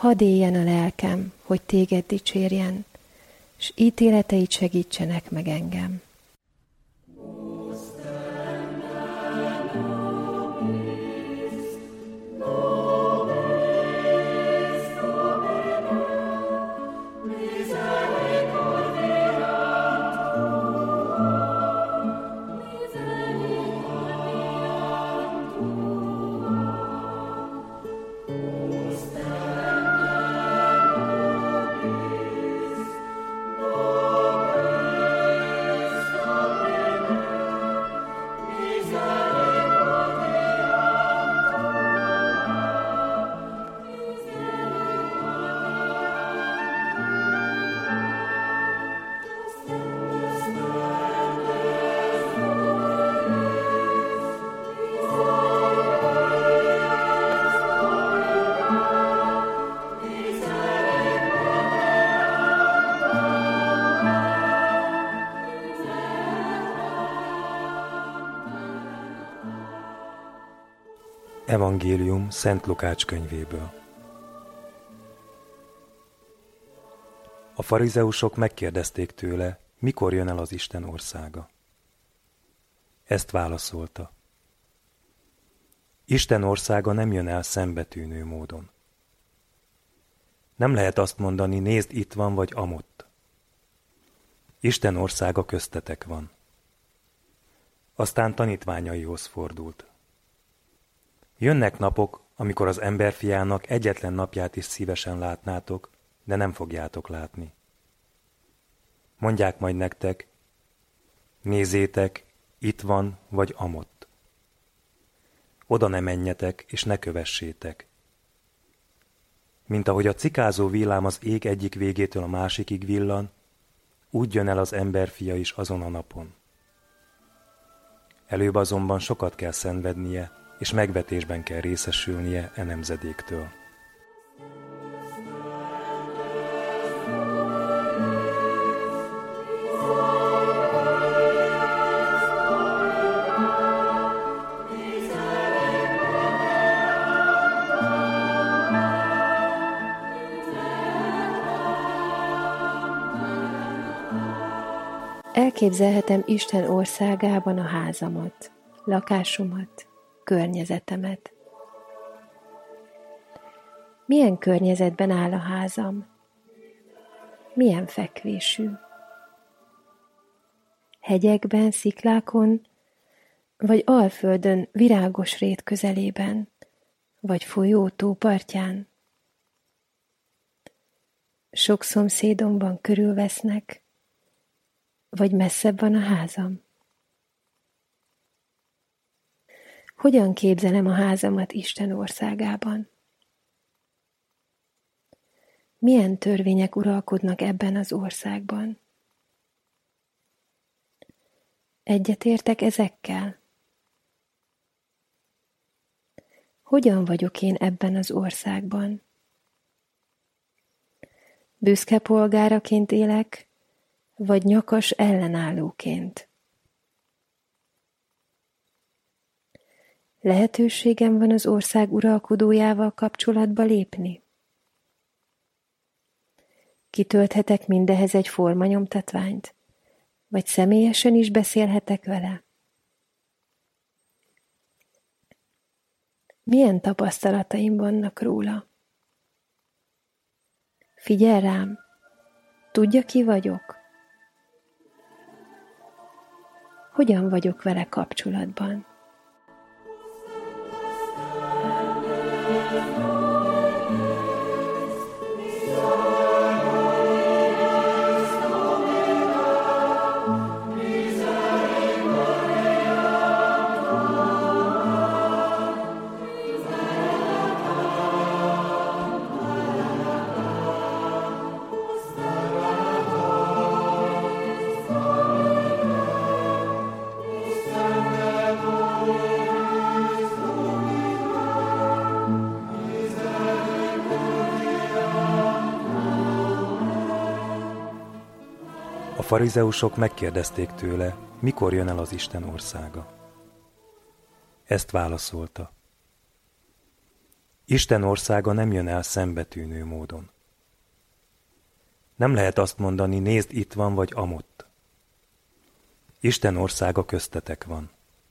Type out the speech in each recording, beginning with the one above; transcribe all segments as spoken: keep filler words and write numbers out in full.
Hadd éljen a lelkem, hogy téged dicsérjen, s ítéleteid segítsenek meg engem. Evangélium Szent Lukács könyvéből. A farizeusok megkérdezték tőle, mikor jön el az Isten országa. Ezt válaszolta: Isten országa nem jön el szembetűnő módon. Nem lehet azt mondani, nézd, itt van vagy amott. Isten országa köztetek van. Aztán tanítványaihoz fordult. Jönnek napok, amikor az emberfiának egyetlen napját is szívesen látnátok, de nem fogjátok látni. Mondják majd nektek, nézzétek, itt van vagy amott. Oda ne menjetek, és ne kövessétek. Mint ahogy a cikázó villám az ég egyik végétől a másikig villan, úgy jön el az emberfia is azon a napon. Előbb azonban sokat kell szenvednie, és megvetésben kell részesülnie e nemzedéktől. Elképzelhetem Isten országában a házamat, lakásomat, környezetemet. Milyen környezetben áll a házam? Milyen fekvésű? Hegyekben, sziklákon, vagy alföldön, virágos rét közelében, vagy folyó tópartján? Sok szomszédomban körülvesznek, vagy messzebb van a házam? Hogyan képzelem a házamat Isten országában? Milyen törvények uralkodnak ebben az országban? Egyetértek ezekkel? Hogyan vagyok én ebben az országban? Büszke polgáraként élek, vagy nyakas ellenállóként? Lehetőségem van az ország uralkodójával kapcsolatba lépni? Kitölthetek mindehez egy formanyomtatványt, vagy személyesen is beszélhetek vele? Milyen tapasztalataim vannak róla? Figyel rám, tudja, ki vagyok? Hogyan vagyok vele kapcsolatban? A farizeusok megkérdezték tőle, mikor jön el az Isten országa. Ezt válaszolta: Isten országa nem jön el szembetűnő módon. Nem lehet azt mondani, nézd, itt van vagy amott. Isten országa köztetek van.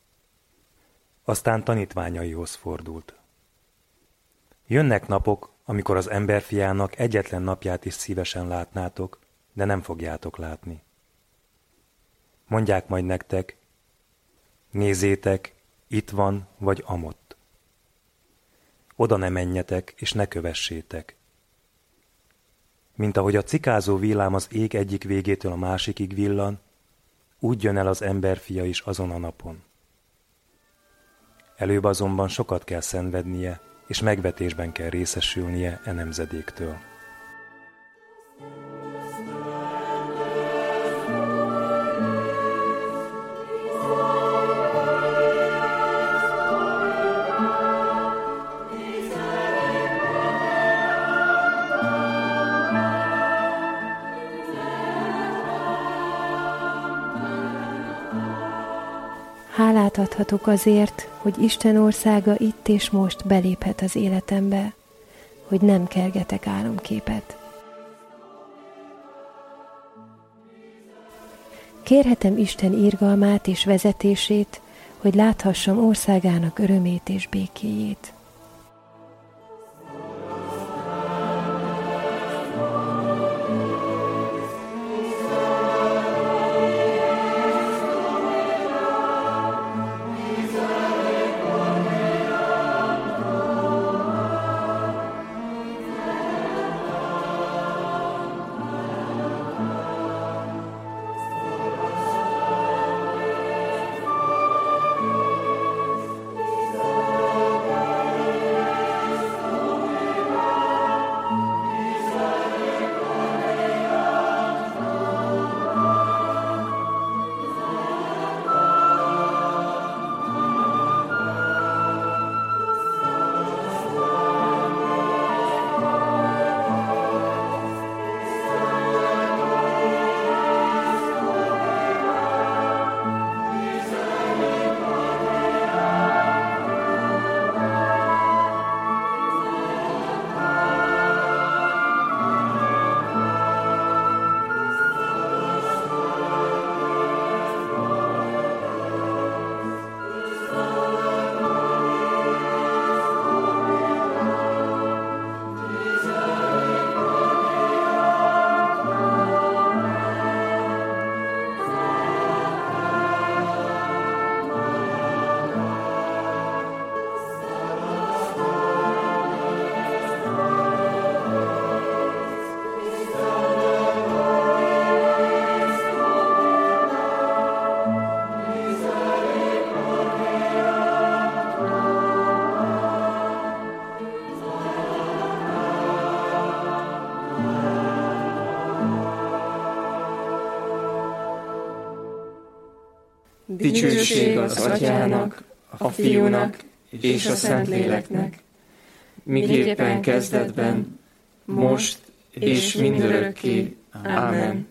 Aztán tanítványaihoz fordult. Jönnek napok, amikor az emberfiának egyetlen napját is szívesen látnátok, de nem fogjátok látni. Mondják majd nektek, nézzétek, itt van vagy amott. Oda ne menjetek, és ne kövessétek. Mint ahogy a cikázó villám az ég egyik végétől a másikig villan, úgy jön el az emberfia is azon a napon. Előbb azonban sokat kell szenvednie, és megvetésben kell részesülnie e nemzedéktől. Hálát adhatok azért, hogy Isten országa itt és most beléphet az életembe, hogy nem kergetek álomképet. Kérhetem Isten irgalmát és vezetését, hogy láthassam országának örömét és békéjét. Dicsőség az Atyának, a Fiúnak és a Szentléleknek, miképpen kezdetben, most és mindörökké. Ámen.